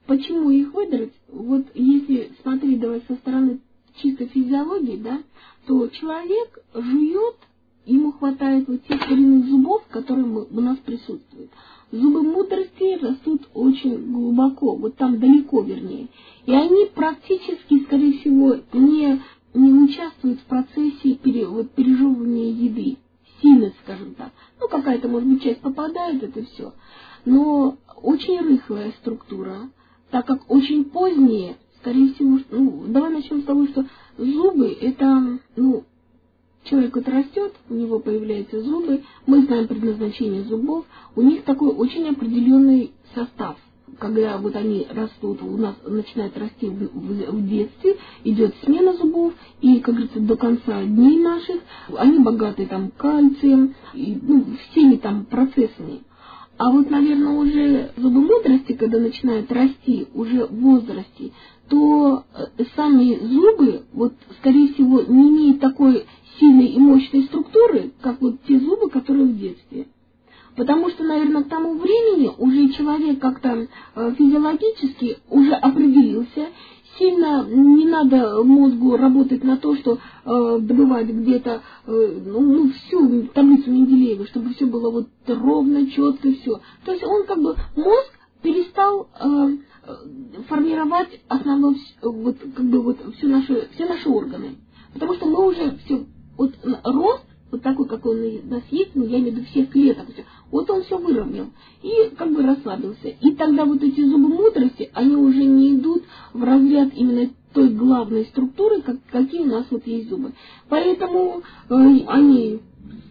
почему их выдрать? Вот если смотреть давай со стороны чисто физиологии, да, то человек жует, ему хватает вот тех коренных зубов, которые у нас присутствуют. Зубы мудрости растут очень глубоко, вот там далеко, вернее. И они практически, скорее всего, не участвуют в процессе пережевывания еды. Сильно, скажем так. Ну, какая-то, может быть, часть попадает, это все. Но очень рыхлая структура, так как очень поздние, скорее всего, давай начнем с того, что зубы, это, человек вот растет, у него появляются зубы, мы знаем предназначение зубов, у них такой очень определенный состав. Когда вот они растут, у нас начинает расти в детстве, идет смена зубов, и, как говорится, до конца дней наших, они богаты там кальцием, и, всеми там процессами. А вот, наверное, уже зубы мудрости, когда начинают расти уже в возрасте, то сами зубы, вот, скорее всего, не имеют такой сильной и мощной структуры, как вот те зубы, которые в детстве. Потому что, наверное, к тому времени уже человек как-то физиологически уже определился, сильно не надо мозгу работать на то, что добывать где-то всю таблицу Менделеева, чтобы все было вот ровно, четко, все. То есть он мозг перестал формировать основной, все наши органы. Потому что мы уже все, рост, вот такой, какой он у нас есть, я имею в виду всех клеток, вот он все выровнял и расслабился. И тогда вот эти зубы мудрости, они уже не идут в разряд именно той главной структуры, какие у нас вот есть зубы. Поэтому они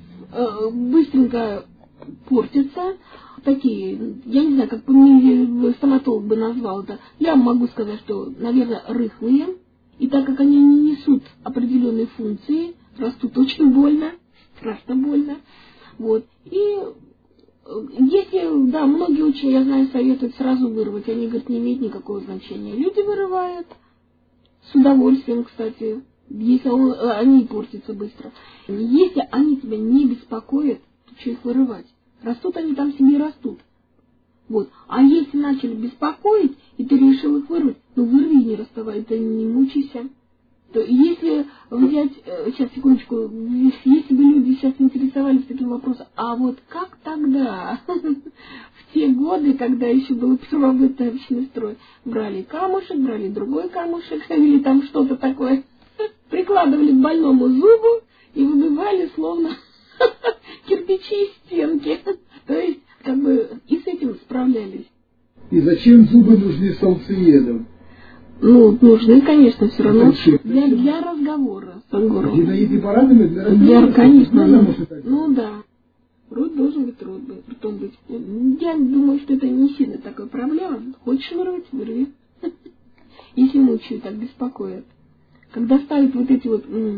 быстренько портятся, такие, я не знаю, как стоматолог бы назвал это, я могу сказать, что, наверное, рыхлые, и так как они не несут определенные функции, растут очень больно, страшно больно, вот, и если, да, многие очень, я знаю, советуют сразу вырвать, они говорят, не имеет никакого значения. Люди вырывают с удовольствием, кстати, если они портятся быстро. Если они тебя не беспокоят, то что их вырывать? Растут они там себе и растут. Вот. А если начали беспокоить, и ты решил их вырвать, вырви и не расставай, ты не мучайся. То если взять, сейчас, секундочку, если бы люди сейчас интересовались таким вопросом, а вот как тогда, в те годы, когда еще был первобытный строй, брали камушек, брали другой камушек, или там что-то такое, прикладывали к больному зубу и выбивали словно кирпичи из стенки. То есть, и с этим справлялись. И зачем зубы нужны солнцеедам? Нужны, конечно, все равно для разговора с Ангором. Ядоиды для разговора? Конечно. Да. Рот должен быть ртом быть. Я думаю, что это не сильно такая проблема. Хочешь вырвать, вырви. Если мучают, так беспокоят. Когда ставят вот эти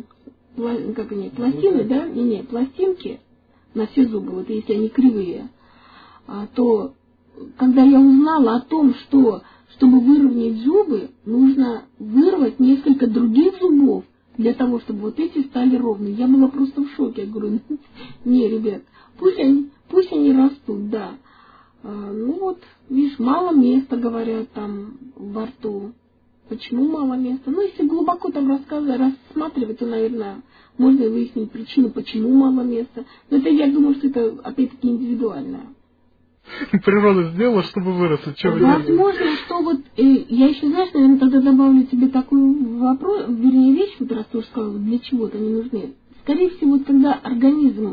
пластины, да? Пластинки на все зубы, вот если они кривые, то когда я узнала о том, что чтобы выровнять зубы, нужно вырвать несколько других зубов для того, чтобы вот эти стали ровные. Я была просто в шоке. Я говорю, не, ребят, пусть они растут, да. Видишь, мало места, говорят, там во рту. Почему мало места? Если глубоко там рассматривать, то, наверное, можно выяснить причину, почему мало места. Но это, я думаю, что это, опять-таки, индивидуально. Природа сделала, чтобы выросли. Возможно, что я еще, знаешь, наверное, тогда добавлю тебе такой вопрос, вещь, раз ты уже сказала, для чего-то они нужны. Скорее всего, когда организм,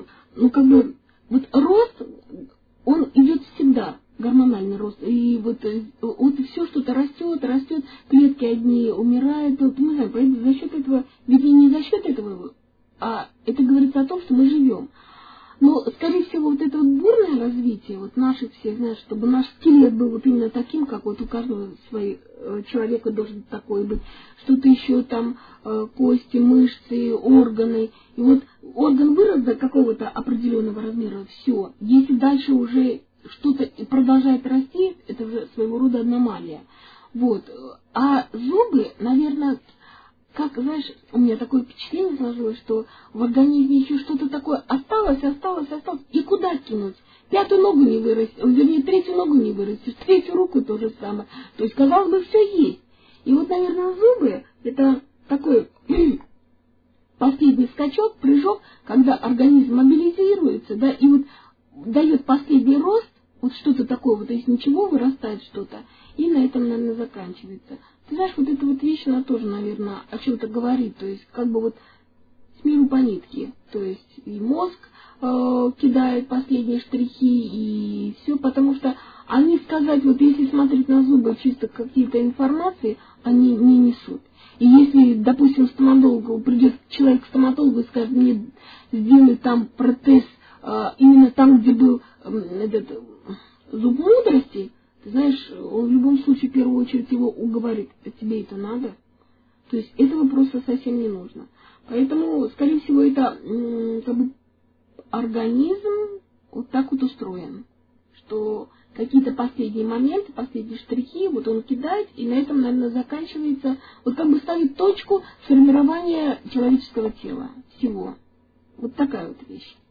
рост, он идет всегда, гормональный рост, и все что-то растет, клетки одни умирают, не знаю, поэтому за счет этого, ведь не за счет этого, а это говорится о том, что мы живем. Но, скорее всего, это бурное развитие наших всех, знаешь, чтобы наш скелет был именно таким, как у каждого человека должен такой быть. Что-то еще там, кости, мышцы, органы. И орган вырос до какого-то определенного размера, все. Если дальше уже что-то продолжает расти, это уже своего рода аномалия. А зубы, наверное, как, знаешь, у меня такое впечатление сложилось, что в организме еще что-то такое осталось, и куда кинуть? Пятую ногу не вырастешь, вернее, третью ногу не вырастешь, третью руку то же самое. То есть, казалось бы, все есть. И вот, наверное, зубы – это такой последний скачок, прыжок, когда организм мобилизируется, да, и вот дает последний рост, вот что-то такое, вот из ничего вырастает что-то, и на этом, наверное, заканчивается. Ты знаешь, вот эта вот вещь, она тоже, наверное, о чем-то говорит, то есть как бы вот с миру по нитке, то есть и мозг кидает последние штрихи, и все, потому что они сказать, вот если смотреть на зубы чисто какие-то информации, они не несут. И если, допустим, стоматологу придет человек к стоматологу и скажет, мне сделай там протез именно там, где был этот зуб мудрости, ты знаешь, он в любом случае в первую очередь его уговорит, а тебе это надо? То есть этого просто совсем не нужно. Поэтому, скорее всего, это как бы организм вот так вот устроен, что какие-то последние моменты, последние штрихи, вот он кидает, и на этом, наверное, заканчивается, вот как бы ставит точку формирования человеческого тела, всего. Вот такая вот вещь.